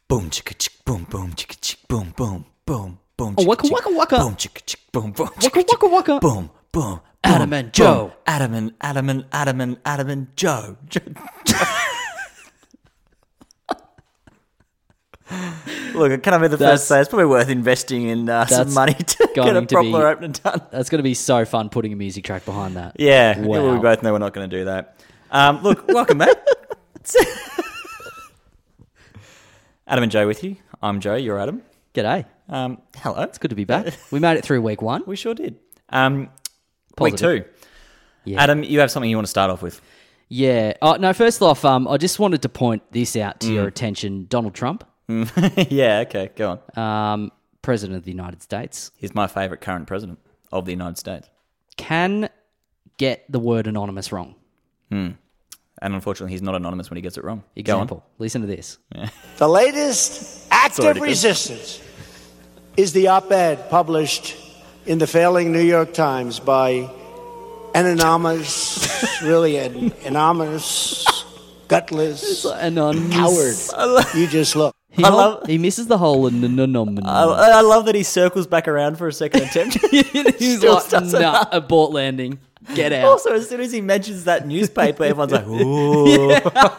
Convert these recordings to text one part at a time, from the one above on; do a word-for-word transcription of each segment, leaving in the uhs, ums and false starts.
Boom, chicka, chick, boom, boom, chicka, chick, boom, boom, boom, boom. Oh, waka, waka, waka. Boom, chicka, chick, boom, boom. Waka, waka, waka. Boom, boom. Adam and Joe. Adam and Adam and Adam and Adam and Joe. Look, I can't be the That's- first to say it's probably worth investing in uh, some That's money to going get a to proper be- opening done. That's going to be so fun putting a music track behind that. Yeah, Wow. we both know we're not going to do that. Um, look, welcome back. Adam and Joe with you. I'm Joe, you're Adam. G'day. Um, hello. It's good to be back. We made it through week one. We sure did. Um, week Positive. two. Yeah. Adam, you have something you want to start off with. Yeah. Oh, no, first off, um, I just wanted to point this out to Mm. your attention. Donald Trump, Yeah, okay, go on. um, President of the United States, He's my favourite current president of the United States. can get the word anonymous wrong. And unfortunately, he's not anonymous when he gets it wrong. Example. Listen to this. The latest act Sorry of to go. resistance is the op-ed published in the failing New York Times by an anonymous, really an anonymous, gutless Anonymous. coward. You just look. He, I hol- love- he misses the whole anonymous. I, I love that he circles back around for a second attempt. He's Still like, doesn't nah, abort landing. Get out. Also, as soon as he mentions that newspaper, everyone's like, ooh.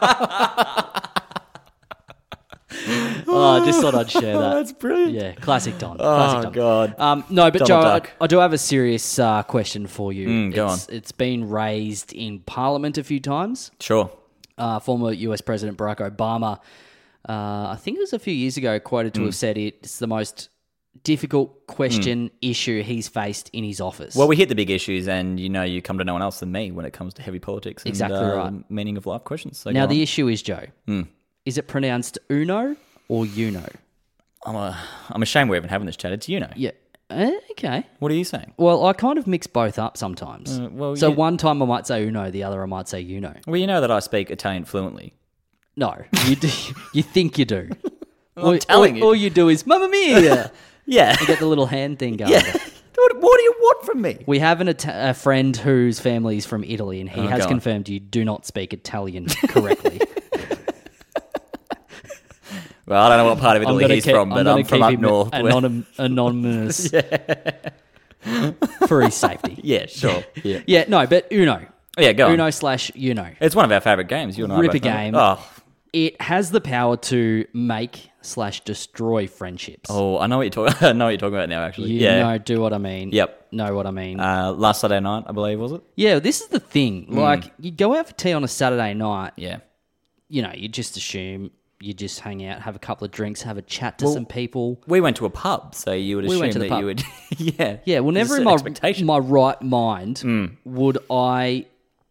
Oh, I just thought I'd share Oh, that. that's brilliant. Yeah, classic Don. Classic Oh, Don. God. Um, no, but Donald Joe, I, Duck. I do have a serious uh, question for you. Mm, go it's, It's been raised in Parliament a few times. Sure. Uh, former U S President Barack Obama, uh, I think it was a few years ago, quoted Mm. to have said it's the most difficult question issue he's faced in his office. Well, we hit the big issues, and you know you come to no one else than me when it comes to heavy politics and Exactly uh, right. meaning of life questions. So now, go the on. issue is, Joe, Mm. is it pronounced Uno or Uno? I'm, a, I'm ashamed we're even having this chat. It's you know. Yeah. Eh, okay. What are you saying? Well, I kind of mix both up sometimes. Uh, well, so you- one time I might say Uno, the other I might say Uno. Well, you know that I speak Italian fluently. No, you do. You think you do. I'm all, telling all, you. all you do is Mamma Mia. Yeah. You get the little hand thing going. Yeah. what, what do you want from me? We have an Ita- a friend whose family is from Italy, and he Oh, has go on. confirmed you do not speak Italian correctly. Well, I don't know what part of Italy gonna he's keep- from, but gonna I'm, from keep up him north. where- Anonym, anonymous for his safety. Yeah, sure. Yeah. Yeah, no, but Uno. Yeah, go on. Uno slash Uno. It's one of our favourite games. You and I Ripper both know. game. Oh, It has the power to make slash destroy friendships. oh, I know what you're talking. I know what you're talking about now. Actually, You yeah. know, do what I mean. Yep. Know what I mean. Uh, last Saturday night, I believe, was it? yeah, this is the thing. Like, you go out for tea on a Saturday night, Yeah. you know, you just assume you just hang out, have a couple of drinks, have a chat to Well, some people. We went to a pub, so you would We assume went to the that pub. you would. yeah. Yeah, well, There's a never in certain my, expectation. my right mind would I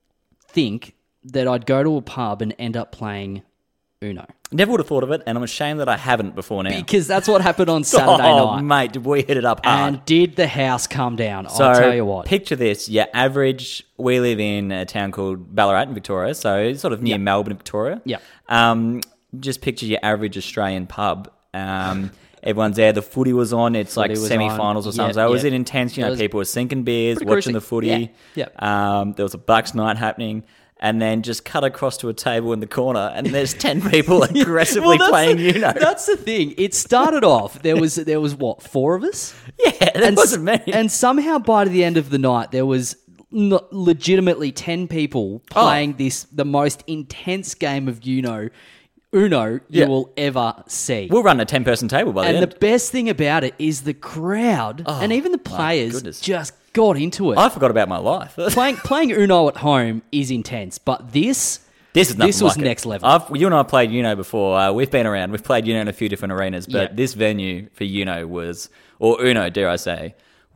think that I'd go to a pub and end up playing Uno. Never would have thought of it, and I'm ashamed that I haven't before now. Because that's what happened on Saturday oh, night. mate, did we hit it up hard? And did the house come down? So I'll tell you what. Picture this: your average. We live in a town called Ballarat in Victoria, so it's sort of near Yep. Melbourne, Victoria. Yep. Um, just picture your average Australian pub. Um, everyone's there. The footy was on. It's Footy like was semi-finals on. or something. Yep, so it was yep. an intense. You It know, was people were sinking beers, pretty watching cruisy. the footy. Yeah, yep. Um, there was a Bucks night happening. And then just cut across to a table in the corner, and there's ten people aggressively Well, that's playing the, Uno. That's the thing. It started off. There was there was what four of us. Yeah, there and, wasn't many. And somehow by the end of the night, there was n- legitimately ten people Oh. playing this the most intense game of Uno, Uno you Yeah. will ever see. We'll run a ten-person table by the and end. the best thing about it is the crowd and even the players goodness. just got into it. I forgot about my life. playing playing Uno at home is intense, but this This is nothing This was like it. next level. I've, you and I played Uno before. Uh, we've been around. We've played Uno in a few different arenas, but Yeah. this venue for Uno was, or Uno, dare I say,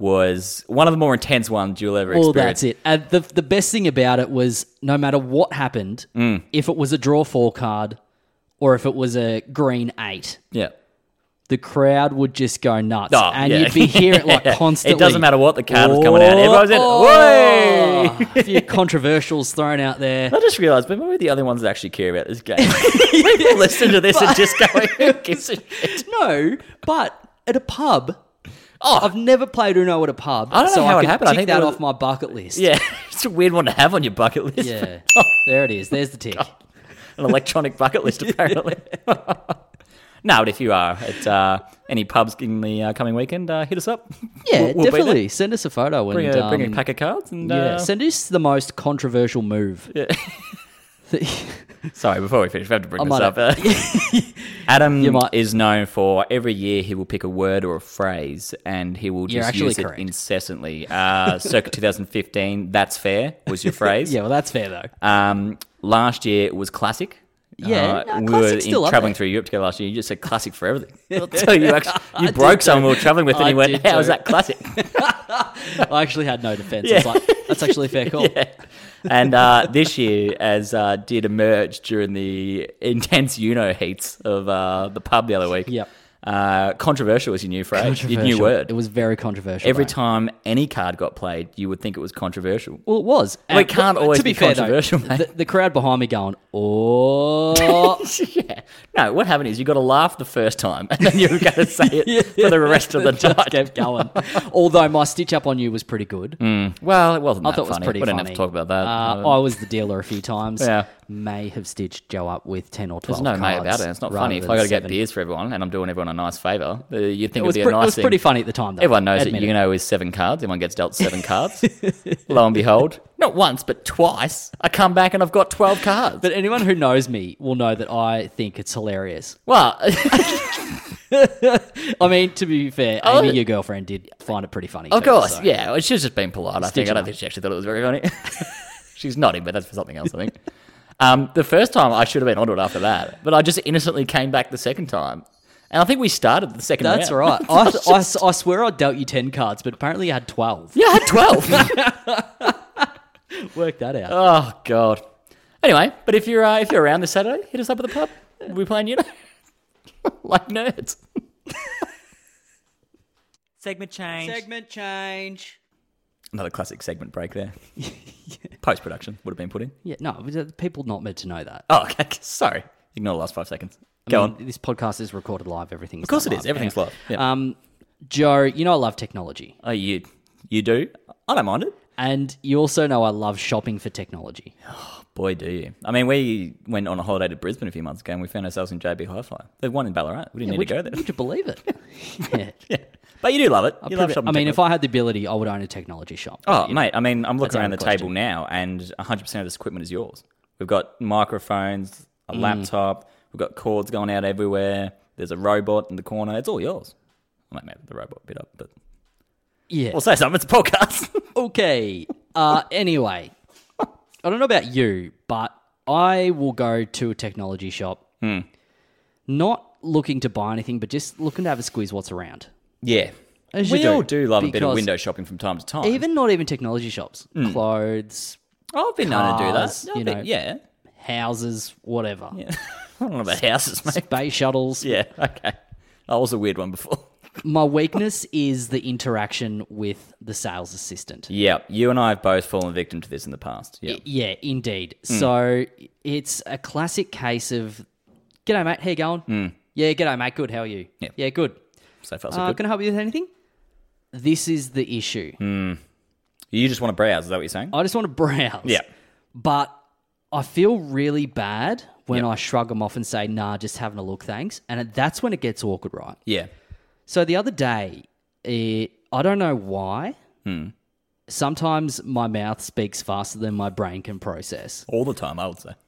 was one of the more intense ones you'll ever Well, experience. that's it. And the the best thing about it was no matter what happened, Mm. if it was a draw four card or if it was a green eight, Yeah. the crowd would just go nuts, Oh, and yeah. you'd be hearing it like Yeah. constantly. It doesn't matter what the card was coming out. Everyone's in, Oh, "Whey!" a few controversials thrown out there. I just realised, but we're the only ones that actually care about this game. People listen to this and just going, who gives a shit? No, but at a pub. Oh. I've never played Uno at a pub, I don't know so how I it can happened. I tick think that there was- off my bucket list. Yeah, it's a weird one to have on your bucket list. Yeah. There it is. There's the tick. An electronic bucket list, apparently. No, but if you are at uh, any pubs in the uh, coming weekend, uh, hit us up. Yeah, We'll- we'll be definitely. there. Send us a photo. Bring and, a, bring a um, pack of cards. And, Yeah, uh, send us the most controversial move. Yeah. Sorry, before we finish, we have to bring I this might up. Uh, Adam You might- is known for every year he will pick a word or a phrase and he will You're just actually use it correct. incessantly. Uh, circa twenty fifteen, that's fair, was your phrase. Yeah, well, that's fair, though. Um, last year it was classic. Yeah, uh, no, we classic's were still in, up traveling there. through Europe together last year. You just said classic for everything. So you actually you I broke did someone too. we were traveling with, and I he went, did "How is too. that classic?" I actually had no defense. Yeah. I was like, that's actually a fair call. Yeah. And uh, this year, as uh, did emerge during the intense Uno heats of uh, the pub the other week. Yep. Uh, controversial was your new phrase, your new Controversial. word. It was very controversial. Every though. time any card got played, you would think it was controversial. Well, it was. Well, it And- can't but always to be, be fair, controversial, though, mate. The, the crowd behind me going, oh. Yeah. No, what happened is you got to laugh the first time, and then you're going to say it for the rest of the Just night. kept going. Although my stitch up on you was pretty good. Well, it wasn't I that thought it was funny. pretty we didn't funny. have to talk about that. Uh, I was the dealer a few times. Yeah. May have stitched Joe up with ten or There's twelve no cards. mate about it. It's not rather funny. If than I got to get seven. beers for everyone, and I'm doing everyone a nice favour, uh, you'd think It was, it'd be pre- a nice it was thing. pretty funny at the time, though. Everyone knows that Admit it. Uno is seven cards. Everyone gets dealt seven cards. Lo and behold, not once, but twice, I come back and I've got twelve cards. But anyone who knows me will know that I think it's hilarious. Well, I mean, to be fair, Oh. Amy, your girlfriend, did find it pretty funny. of too, course, so- yeah. Well, she's just been polite, I think. Stitch I it don't up. think she actually thought it was very funny. She's nodding, but that's for something else, I think. Um, the first time, I should have been onto it after that. But I just innocently came back the second time. And I think we started the second That's round. right. I, I, I swear I dealt you ten cards, but apparently you had twelve. Yeah, I had twelve. Work that out. Oh God. Anyway, but if you're uh, if you're around this Saturday, hit us up at the pub. We'll be playing Uno like nerds. Segment change. Segment change. Another classic segment break there. Post production would have been put in. Yeah, no, but, uh, people not meant to know that. Oh, okay. Sorry. Ignore the last five seconds. Go I mean, on. This podcast is recorded live. Everything's Of course done it is. Everything's live. Yeah. Um, Joe, you know I love technology, Oh, you you do? I don't mind it. and you also know I love shopping for technology. Boy, do you. I mean, we went on a holiday to Brisbane a few months ago and we found ourselves in J B Hi-Fi. They've one in Ballarat. We didn't Yeah, need would, to you, go there. would you believe it? yeah. Yeah. But you do love it. You love Pretty- shopping I mean, if technology. I had the ability, I would own a technology shop. Oh, But, you know, mate, I mean, I'm looking That's around the out of the table question. now and one hundred percent of this equipment is yours. We've got microphones, a Mm. laptop, we've got cords going out everywhere, there's a robot in the corner. It's all yours. I might make the robot bit up, but yeah. we'll say something. It's a podcast. Okay. Uh, anyway, I don't know about you, but I will go to a technology shop, Hmm. not looking to buy anything, but just looking to have a squeeze what's around. yeah. As you We do, all do love a bit of because window shopping from time to time. Even not even technology shops, clothes, Oh, I've been known to do cars, that. I've you been- know. yeah. houses, whatever. Yeah. I don't know about houses, mate. Space shuttles. Yeah, okay. That was a weird one before. My weakness is the interaction with the sales assistant. Yeah, you and I have both fallen victim to this in the past. Yeah. Yeah, indeed. Hmm. So it's a classic case of, g'day, mate. How you going? Yeah, g'day, mate. Good. How are you? Hmm. Yeah. Yeah, good. So far, so Uh, good. can I help you with anything? This is the issue. You just want to browse, is that what you're saying? I just want to browse. Yeah. But I feel really bad when Yep. I shrug them off and say, nah, just having a look, thanks. And that's when it gets awkward, right? Yeah. So the other day, it, I don't know why. Hmm. Sometimes my mouth speaks faster than my brain can process. All the time, I would say.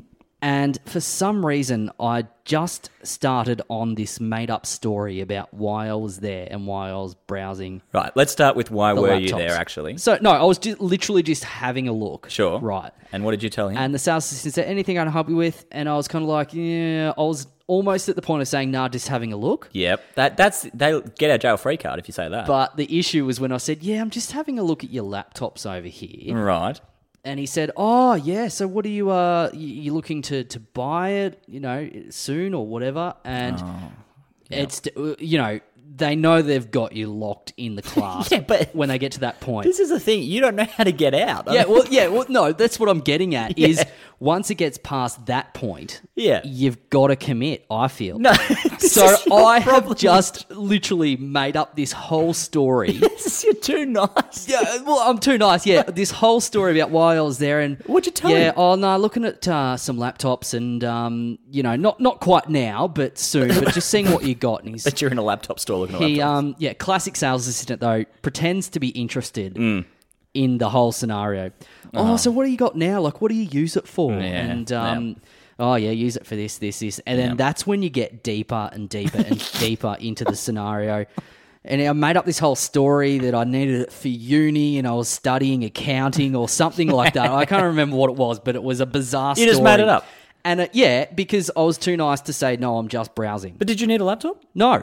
And for some reason, I just started on this made up story about why I was there and why I was browsing. Right, let's start with why the were laptops. you there, actually? So, no, I was ju- literally just having a look. Sure. Right. And what did you tell him? And the sales assistant said, anything I can help you with? And I was kind of like, yeah, I was almost at the point of saying, nah, just having a look. Yep. That that's they get a jail free card if you say that. But the issue was when I said, yeah, I'm just having a look at your laptops over here. right. And he said, "Oh, yeah. So, what are you? Uh, you, you looking to, to buy it? You know, soon or whatever?" And it's you know they know they've got you locked in the class. Yeah, but- when they get to that point, This is the thing. You don't know how to get out. I yeah. mean- Well, yeah. Well, no. That's what I'm getting at. Is once it gets past that point, Yeah. you've got to commit, I feel. No, this So is your I problem. have just literally made up this whole story. You're too nice. Yeah, well, I'm too nice. Yeah, this whole story about why I was there and What'd you tell yeah, him? oh no, looking at uh, some laptops and um, you know, not not quite now, but soon, but just seeing what you got. And he's But you're in a laptop store looking at he laptops. um yeah, classic sales assistant though, pretends to be interested Mm. in the whole scenario. Oh, so what do you got now? Like, what do you use it for? Yeah, and yeah. um. Oh yeah, use it for this, this, this, and then Yeah. that's when you get deeper and deeper and deeper into the scenario. And I made up this whole story that I needed it for uni, and I was studying accounting or something like that. I can't remember what it was, but it was a bizarre. You story. just made it up? And uh, yeah, because I was too nice to say no. I'm just browsing. But did you need a laptop? No.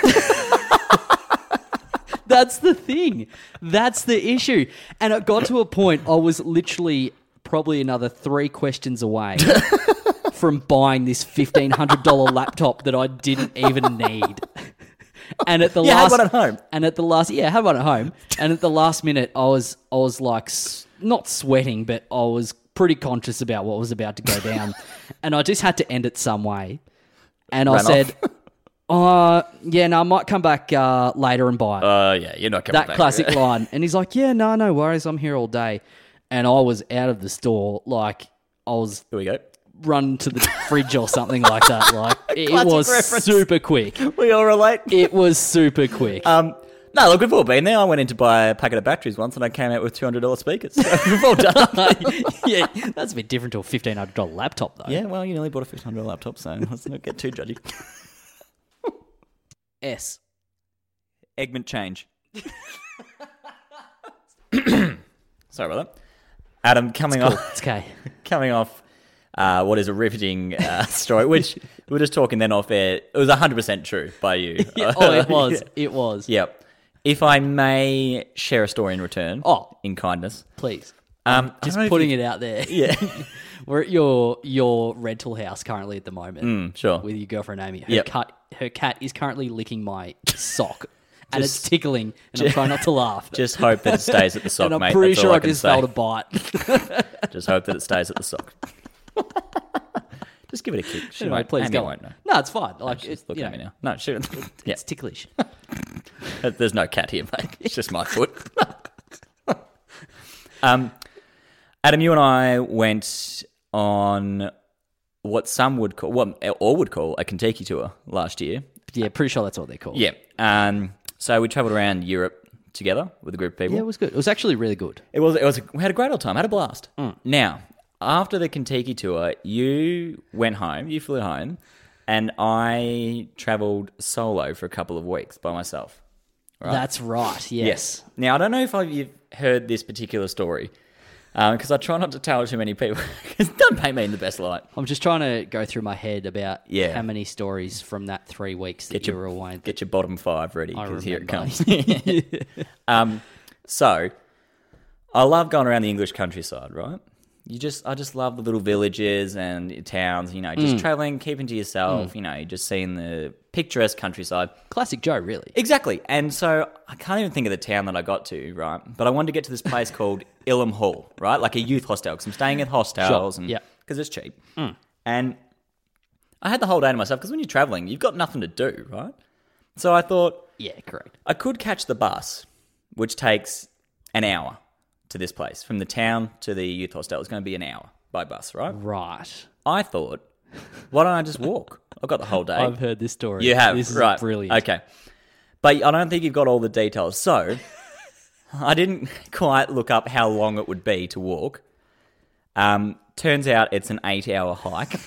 That's the thing. That's the issue. And it got to a point I was literally probably another three questions away from buying this fifteen hundred dollars laptop that I didn't even need. And at the Yeah, had last one at home. And at the last yeah, I had one at home. And at the last minute I was I was like s- not sweating, but I was pretty conscious about what was about to go down. And I just had to end it some way. And I Ran said, off. Uh, yeah, no, I might come back uh, later and buy it. Uh, yeah, you're not coming that back. classic line. And he's like, yeah, no, no worries. I'm here all day. And I was out of the store. Like, I was Here we go. run to the fridge or something like that. Like, it Classic was reference. super quick. We all relate. It was super quick. Um, no, look, we've all been there. I went in to buy a packet of batteries once and I came out with two hundred dollars speakers. So we've all done. yeah, that's a bit different to a fifteen hundred dollars laptop, though. Yeah, well, you nearly bought a fifteen hundred dollars laptop, so let's not get too judgy. S. Eggment change. Sorry about that. Adam, coming Cool. off, It's okay. coming off uh, what is a riveting uh, story, which we were just talking then off air. It was one hundred percent true by you. Yeah, oh, it was. It was. Yep. If I may share a story in return, Oh. in kindness. Please. Um, Just I don't know if putting you- it out there. Yeah. We're at your your rental house currently at the moment. Mm, sure. With your girlfriend Amy. Her Yep. cat her cat is currently licking my sock. and Just- it's tickling and I'm trying not to laugh. Just hope that it stays at the sock, and I'm mate. pretty That's sure all I, I can just say. felt a bite. Just hope that it stays at the sock. Just give it a kick. She Anyway, won't. please Amy go won't on. know. No, it's fine. Like She's it's, looking you at me know, now. No, she. Yeah. it's ticklish. There's no cat here, mate. It's just my foot. um, Adam, you and I went on what some would call, what all would call, a Kentucky tour last year. Yeah, pretty sure that's what they're called. Yeah. Um. So we travelled around Europe together with a group of people. Yeah, it was good. It was actually really good. It was. It was. We had a great old time. Had a blast. Mm. Now, after the Kentucky tour, you went home. You flew home, and I travelled solo for a couple of weeks by myself. Right? That's right. Yes. Now, I don't know if I've, you've heard this particular story, because I try not to tell too many people. Because don't paint me in the best light. I'm just trying to go through my head about Yeah. how many stories from that three weeks that Get you your were away. Get your bottom five ready, I because here it remember. comes. um, so, I love going around the English countryside, right? You just, I just love the little villages and towns. You know, just traveling, keeping to yourself. You know, just seeing the picturesque countryside. Classic Joe, really. Exactly. And so I can't even think of the town that I got to, right? But I wanted to get to this place called Ilham Hall, right? Like a youth hostel, because I'm staying at hostels Sure. and Yeah. because it's cheap. And I had the whole day to myself because when you're traveling, you've got nothing to do, right? So I thought Yeah, correct. I could catch the bus, which takes an hour to this place. From the town to the youth hostel, it's going to be an hour by bus, right? Right. I thought, why don't I just walk? I've got the whole day. I've heard this story. You have, This is right. brilliant. Okay. But I don't think you've got all the details. So, I didn't quite look up how long it would be to walk. Um, turns out it's an eight-hour hike.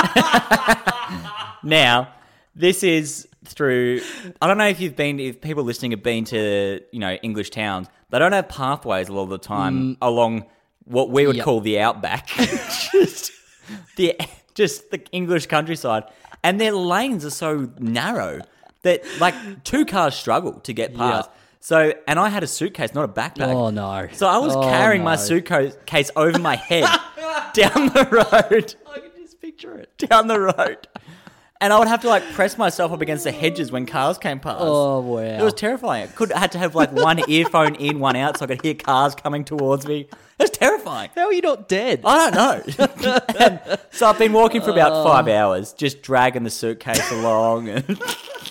Now, this is through... I don't know if you've been... If people listening have been to, you know, English towns, they don't have pathways a lot of the time along what we would Yep. call the outback. just, the, just the English countryside. And their lanes are so narrow that, like, two cars struggle to get past. Yeah. So, and I had a suitcase, not a backpack. Oh, no. So I was Oh, carrying my no. suitcase over my head down the road. I can just picture it. Down the road. And I would have to like press myself up against the hedges when cars came past. Oh, wow. It was terrifying. I could I had to have like one earphone in, one out, so I could hear cars coming towards me. It was terrifying. How are you not dead? I don't know. And so I've been walking for about five hours, just dragging the suitcase along, and,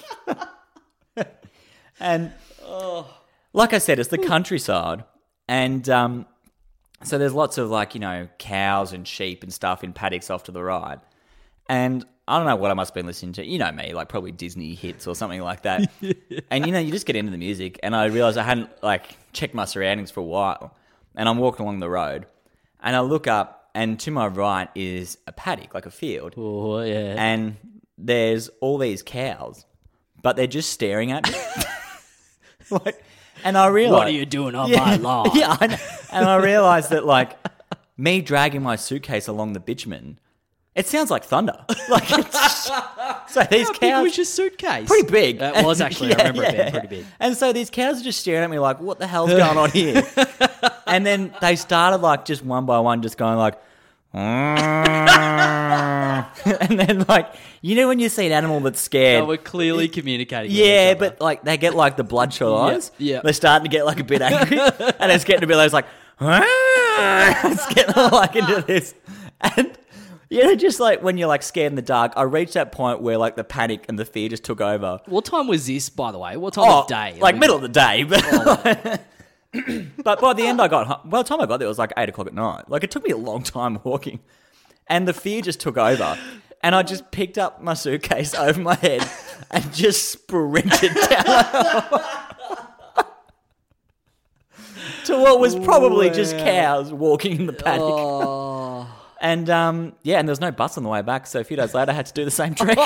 and like I said, it's the countryside, and um, so there's lots of like you know cows and sheep and stuff in paddocks off to the right, and I don't know what I must have been listening to. You know me, like probably Disney hits or something like that. And you know, you just get into the music, and I realised I hadn't like checked my surroundings for a while, and I'm walking along the road, and I look up, and to my right is a paddock, like a field, Oh, yeah. and there's all these cows, but they're just staring at me. Like, and I realised, What are you doing on my lawn? yeah, I know. And I realised that like me dragging my suitcase along the bitumen. It sounds like thunder. Like it's, so these How cows big was your suitcase? pretty big. It was actually. I Yeah, remember it yeah. being pretty big. And so these cows are just staring at me like, what the hell's going on here? And then they started like just one by one, just going like, and then like you know when you see an animal that's scared. They were clearly communicating. with Yeah, each other. but like they get like the bloodshot eyes. yeah. They're starting to get like a bit angry, and it's getting to be those like, it's getting like into this, and you know, just like when you're like scared in the dark. I reached that point where like the panic and the fear just took over. What time was this, by the way? What time Oh, of day? like Are we- middle of the day, but. But by the end, I got home. By the time I got there, it was like eight o'clock at night. Like it took me a long time walking, and the fear just took over. And I just picked up my suitcase over my head and just sprinted down to what was probably just cows walking in the paddock. Oh. And um, yeah, and there was no bus on the way back. So a few days later, I had to do the same trick.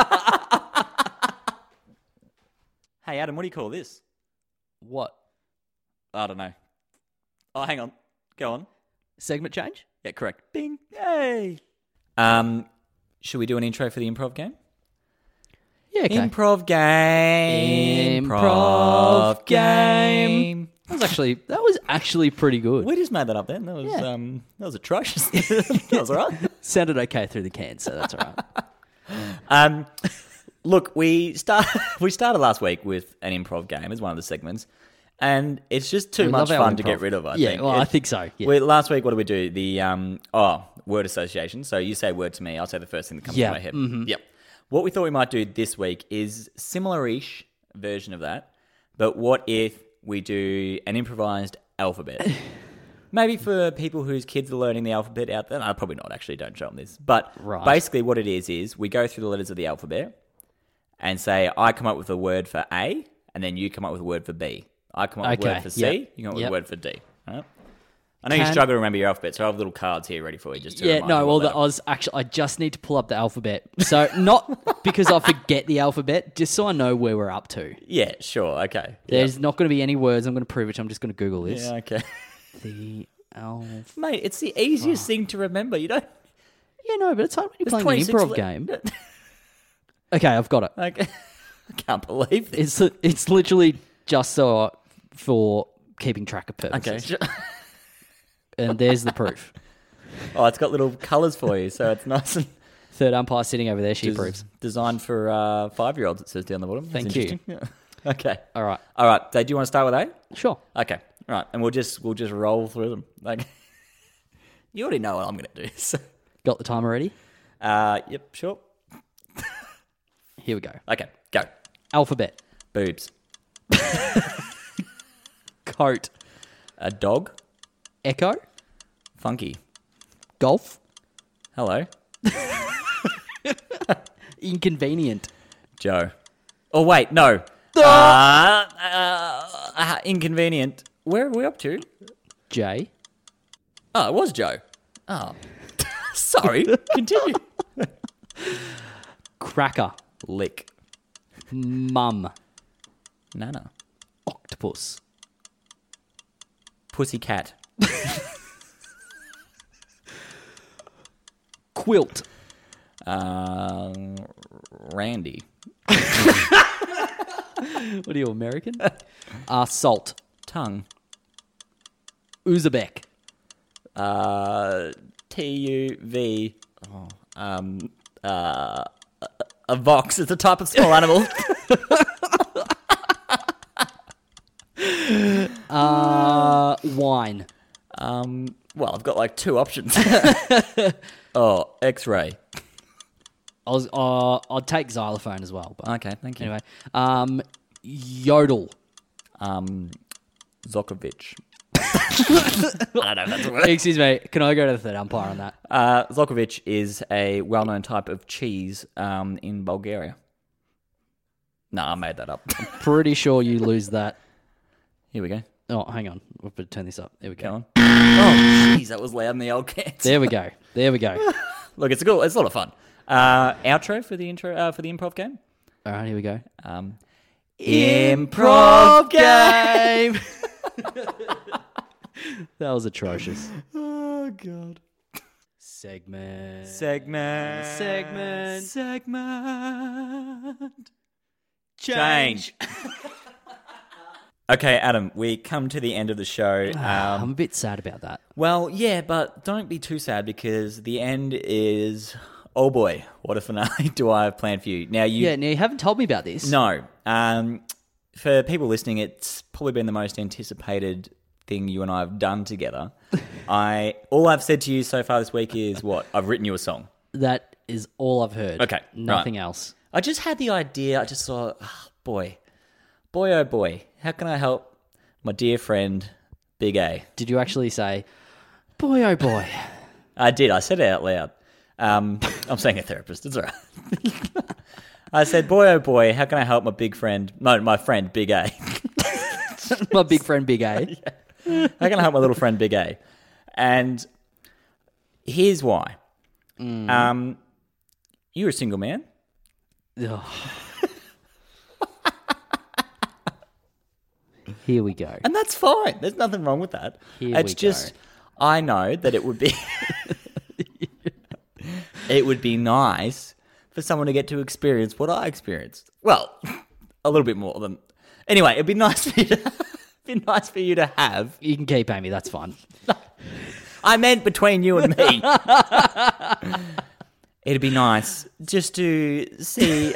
Hey, Adam, what do you call this? What? I don't know. Oh, hang on. Go on. Segment change? Yeah, correct. Bing. Yay. Um, should we do an intro for the improv game? Yeah, okay. Improv game. Improv game. That was actually that was actually pretty good. We just made that up then. That was Yeah. um, that was atrocious. That was all right. Sounded okay through the can, so that's all right. Um, look, we start we started last week with an improv game as one of the segments, and it's just too We much love our fun to improv. get rid of. I yeah, think. well, It- I think so. Yeah. We, last week, what did we do? The um, oh, word association. So you say word to me, I'll say the first thing that comes Yeah, to my head. mhm. Yep. What we thought we might do this week is similar-ish version of that, but what if we do an improvised alphabet? Maybe for people whose kids are learning the alphabet out there. No, probably not, actually. Don't show them this. But Right. basically what it is is we go through the letters of the alphabet and say, I come up with a word for A, and then you come up with a word for B. I come up with a Okay, word for C, yep, you come up with yep. a word for D. All right? I know you Can- struggle to remember your alphabet, so I have little cards here ready for you. Just to Yeah, remind no, you well, what the, they I are. was actually, I just need to pull up the alphabet. So, not because I forget the alphabet, just so I know where we're up to. Yeah, sure, okay. There's not going to be any words I'm going to prove, which I'm just going to Google this. Yeah, okay. The alph. Mate, it's the easiest thing to remember. You don't. Yeah, no, but it's hard when you're There's playing an twenty-six improv le- game. Okay, I've got it. Like, I can't believe this. It's it's literally just so for keeping track of purposes. Okay. And there's the proof. Oh, it's got little colours for you, so it's nice and Third umpire sitting over there, she des- approves. designed for uh, five-year-olds. It says down the bottom. That's Thank you. interesting. Yeah. Okay. All right, All right. So, do you want to start with A? sure. Okay. All right, and we'll just we'll just roll through them. Like, you already know what I'm going to do. So, Got the timer ready? uh, yep, sure. Here we go. Okay, go. Alphabet. Boobs. Coat. A dog. Echo. Funky. Golf. Hello, Inconvenient. Joe. Oh wait, no. Uh, uh, uh, inconvenient. Where are we up to? J. Oh, it was Joe. Oh, sorry. Continue. Cracker. Lick. Mum. Nana. Octopus. Pussycat. Quilt. Um, Randy. What are you, American? uh, salt. Tongue. Uzbek. Uh, T U V. Oh, um, uh, A vox is a type of small animal. Uh, wine. Um, well, I've got like two options. oh, X-ray. I was, uh, I'd take xylophone as well. But Okay, thank you. anyway, um, yodel. Um, Zokovic. I don't know if that's a word. Excuse me. Can I go to the third umpire on that? Uh, Zokovic is a well-known type of cheese um, in Bulgaria. No, I made that up. Pretty sure you lose that. Here we go. Oh, hang on. We've got to turn this up. There we go. Go on. Oh, jeez, that was loud in the old cans. There we go. There we go. Look, it's a cool. It's a lot of fun. Uh, outro for the intro uh, for the improv game. All right, here we go. Um, Improv game. That was atrocious. Oh God. Segment. Segment. Segment. Segment. Change. Okay, Adam, we come to the end of the show. I'm Um, a bit sad about that. well, yeah, but don't be too sad because the end is. Oh boy, what a finale do I have planned for you? Now you. Yeah, now you haven't told me about this. No. Um, for people listening, it's probably been the most anticipated thing you and I have done together. I all I've said to you so far this week is what? I've written you a song. That is all I've heard. Okay, Nothing right. else. I just had the idea. I just thought, oh, boy, boy, oh boy, how can I help my dear friend, Big A? Did you actually say, boy, oh boy? I did. I said it out loud. Um, I'm saying a therapist. It's all right. I said, boy, oh boy, how can I help my big friend, no, my friend, Big A? My big friend, Big A. How can I help my little friend, Big A? And here's why. Mm. Um, you're a single man. Ugh. Here we go. And that's fine. There's nothing wrong with that. Here it's we just, go. I know that it would be, it would be nice for someone to get to experience what I experienced. Well, a little bit more than. Anyway, it'd be nice for you to, be nice for you to have. You can keep Amy. That's fine. I meant between you and me. It'd be nice just to see.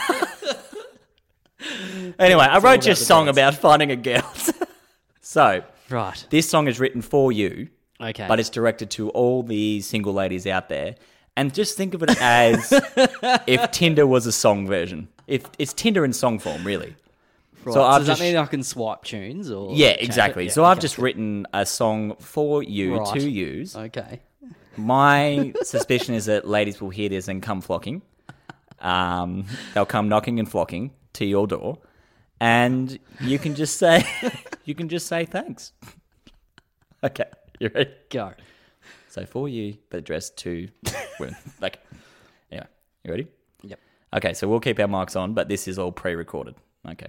Anyway, I wrote you a song about finding a girl. So, Right. this song is written for you, Okay. but it's directed to all the single ladies out there. And just think of it as if Tinder was a song version. If it's Tinder in song form, really. Right. So I've does just- that mean I can swipe tunes or? Yeah, change it? exactly. Yeah, so I've okay, just cool. written a song for you Right. to use. Okay. My suspicion is that ladies will hear this and come flocking. Um, they'll come knocking and flocking to your door, and you can just say, you can just say thanks. Okay, you ready? Go. So for you, but addressed to women. Like, anyway, you ready? Yep. Okay, so we'll keep our mics on, but this is all pre-recorded. Okay.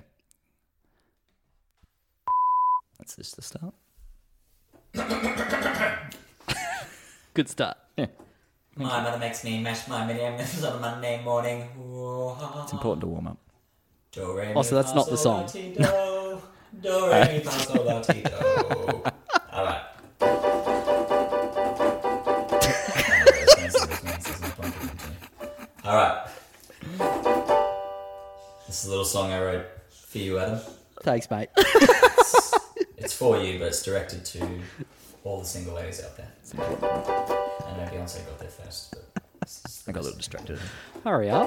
That's just the start. Good start. My mother makes me mash my minions on a Monday morning. It's important to warm up. Do, re, mi, Oh, so that's fa, not the sol, song. la, ti, do. Do, re, mi, fa, sol, la, ti, do. All right. All right. This is a little song I wrote for you, Adam. Thanks, mate. It's for you, but it's directed to all the single ladies out there. I know Beyonce got there first, but this is the I got a little best. distracted. Hurry up.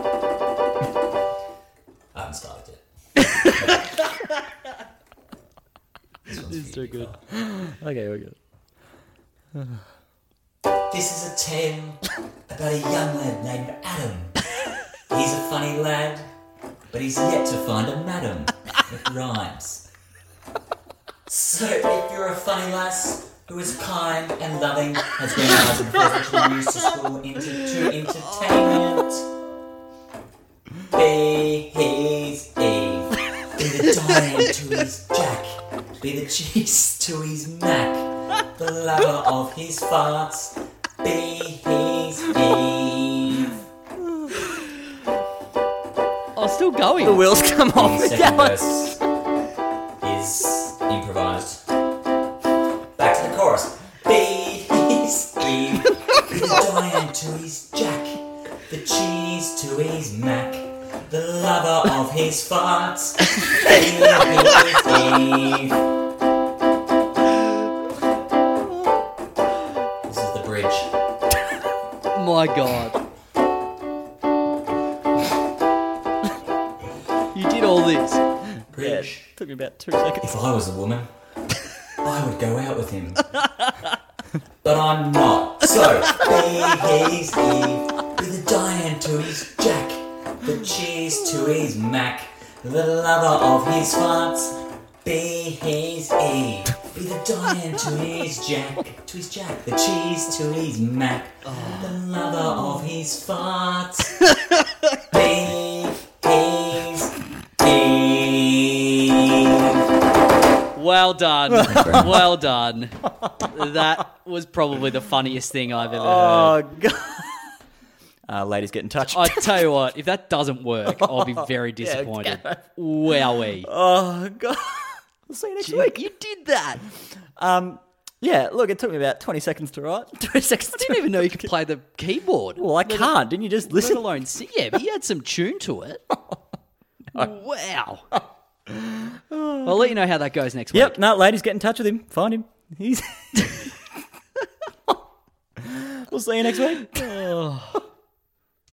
I haven't started yet. This one's for you, good. Carl. Okay, we're good. This is a tale about a young lad named Adam. He's a funny lad, but he's yet to find a madam. It rhymes. So if you're a funny lass who is kind and loving, has been allowed and pleasantly used to school into to entertainment, be his Eve, be the diamond to his Jack, be the cheese to his Mac, the lover of his farts, be his Eve. Oh, still going. The wheels come off. The second verse is improvised. Back to the chorus. Be his Eve, the Diane to his Jack, the cheese to his Mac, the lover of his farts. He is Eve. This is the bridge. My God. You did all this. Bridge. Took me about two seconds. If I was a woman, I would go out with him. But I'm not. So, be his Eve. Be the Diane to his Jack. The cheese to his Mac. The lover of his farts. Be his Eve. Be the Diane to his Jack. To his Jack. The cheese to his Mac. The lover of his farts. Be his Eve. Well done. Well done. That was probably the funniest thing I've ever heard. Oh, God. Uh, ladies, get in touch. I tell you what, if that doesn't work, I'll be very disappointed. Wowee. Oh, God. We'll see you next week. You did that. Um, yeah, look, it took me about twenty seconds to write. twenty seconds I didn't even know you could play the keyboard. Well, I can't. Didn't you just Let listen? alone sing. Yeah, but you had some tune to it. Wow. I'll let you know how that goes next week. Yep, no, ladies, get in touch with him. Find him. He's. We'll see you next week. Oh.